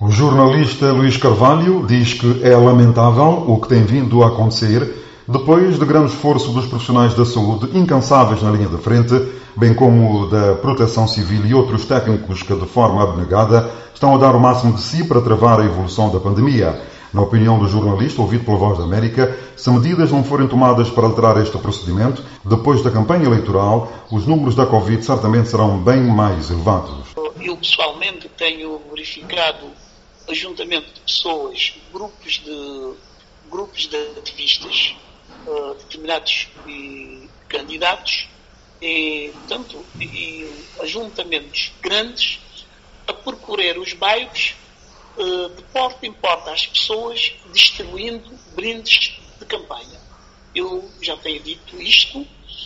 O jornalista Luís Carvalho diz que é lamentável o que tem vindo a acontecer depois de grande esforço dos profissionais da saúde, incansáveis na linha de frente, bem como da proteção civil e outros técnicos que, de forma abnegada, estão a dar o máximo de si para travar a evolução da pandemia. Na opinião do jornalista, ouvido pela Voz da América, se medidas não forem tomadas para alterar este procedimento, depois da campanha eleitoral, os números da Covid certamente serão bem mais elevados. Eu, pessoalmente, tenho verificado ajuntamento de pessoas, grupos de ativistas, determinados candidatos, e ajuntamentos grandes a percorrer os bairros de porta em porta às pessoas, distribuindo brindes de campanha. Eu já tenho dito isto,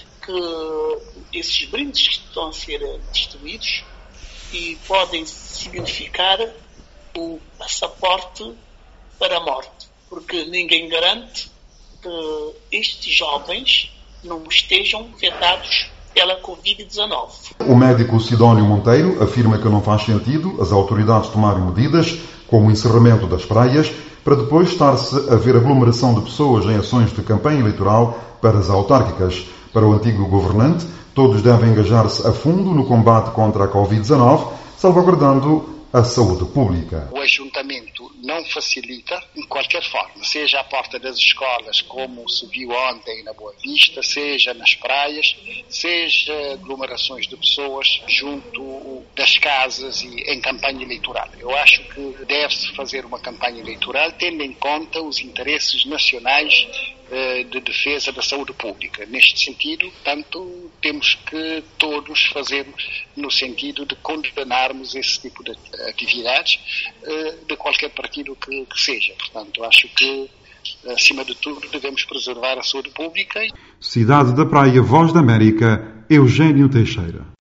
que esses brindes que estão a ser distribuídos e podem significar o passaporte para a morte, porque ninguém garante que estes jovens não estejam afetados pela Covid-19. O médico Sidónio Monteiro afirma que não faz sentido as autoridades tomarem medidas, como o encerramento das praias, para depois estar-se a ver aglomeração de pessoas em ações de campanha eleitoral para as autárquicas. Para o antigo governante, todos devem engajar-se a fundo no combate contra a Covid-19, salvaguardando a saúde pública. O ajuntamento não facilita, de qualquer forma, seja à porta das escolas, como se viu ontem na Boa Vista, seja nas praias, seja aglomerações de pessoas junto das casas e em campanha eleitoral. Eu acho que deve-se fazer uma campanha eleitoral tendo em conta os interesses nacionais de defesa da saúde pública. Neste sentido, tanto temos que todos fazer no sentido de condenarmos esse tipo de atividades de qualquer partido que seja. Portanto, acho que, acima de tudo, devemos preservar a saúde pública. Cidade da Praia, Voz da América, Eugênio Teixeira.